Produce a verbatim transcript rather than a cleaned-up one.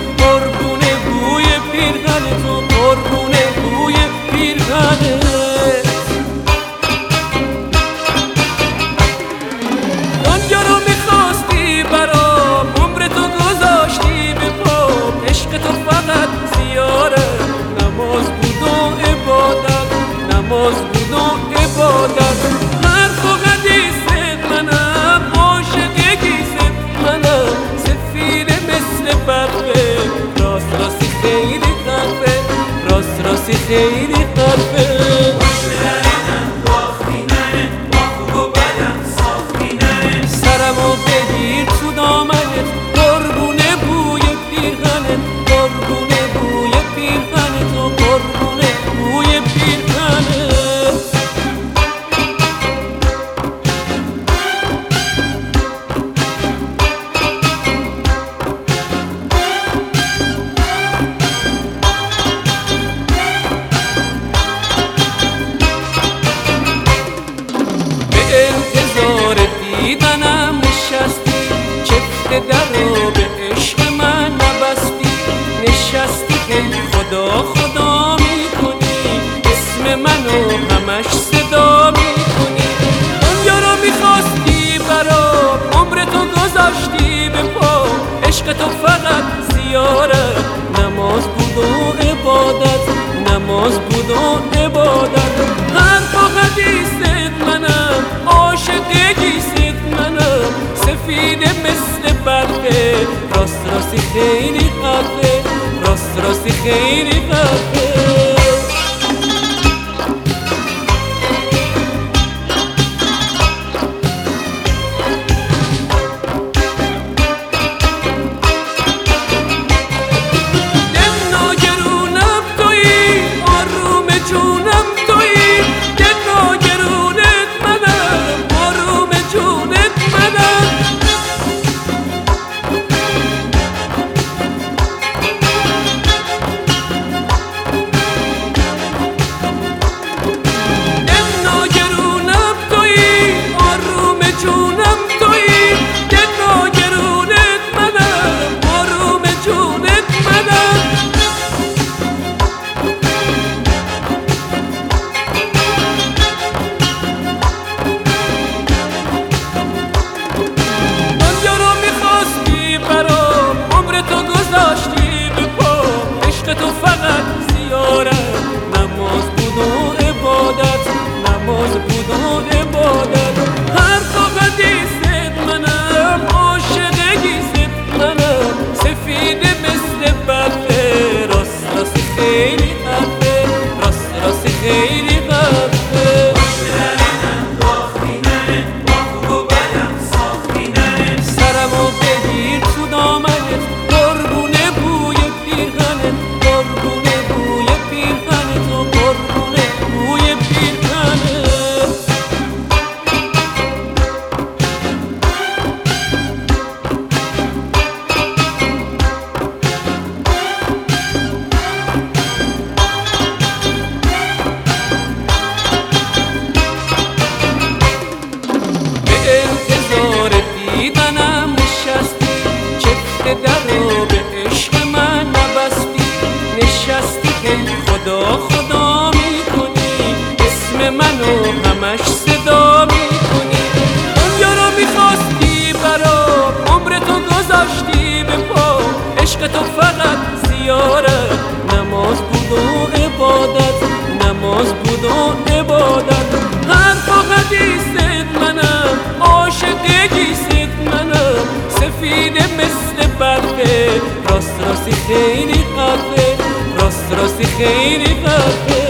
قربونه بوی پیرهن تو، قربونه بوی پیرهنت. دنیا رو میخواستی برام، عمر تو گذاشتی به پام، عشق تو فقط زیارت، نماز بود و عبادت، نماز بود و عبادت. حرف و حدیثت منم، عاشق گیست منم، سفیر مثل برقه، راست راستی خیلی خرفه، راست راستی خیلی خرفه. سرمو بگیر تو دامنت، قربونه بوی پیرهنت، قربونه بوی پیرهنت و قربونه بوی پیرهنت. به انتظار دیدنم نشستی، چفت در رو به عشق من نبستی، نشستی که خدا خدا میکنی، اسم منو همش صدا میکنی. دنیا رو میخواستی برام، عمر تو گذاشتی به پا، عشق تو فقط زیارت، نماز بود و عبادت، نماز بود و عبادت. حرف و حدیثت منم، عاشق گیست منم، سفید مثل برقه، راست راستی خیلی حرفه، راست راستی خیلی حرفه. تو فقط زیارت، نماز بود و عبادت، نماز بود و عبادت. حرف و حدیثت منم، عاشق گیست منم، سفید مثل برقه، راست راستی خیلی حرفه، راست راستی خیلی حرفه. سرمو بگیر تو دامنت، قربونه بوی پیرهنت، قربونه بوی پیرهنت و قربونه بوی پیرهنت. به انتظار دیدنم نشستی، چفت در رو به عشق من نبستی، نشستی که خدا خدا میکنی، اسم منو همش صدا میکنی. دنیا رو میخواستی برام، عمر تو گذاشتی به پا، عشق تو فقط زیارت، نماز بود و عبادت، نماز بود و عبادت. حرف و حدیثت منم، عاشق گیست منم، سفید مثل برقه، راست راستی خیلی حرفه، راست راستی خیلی حرفه.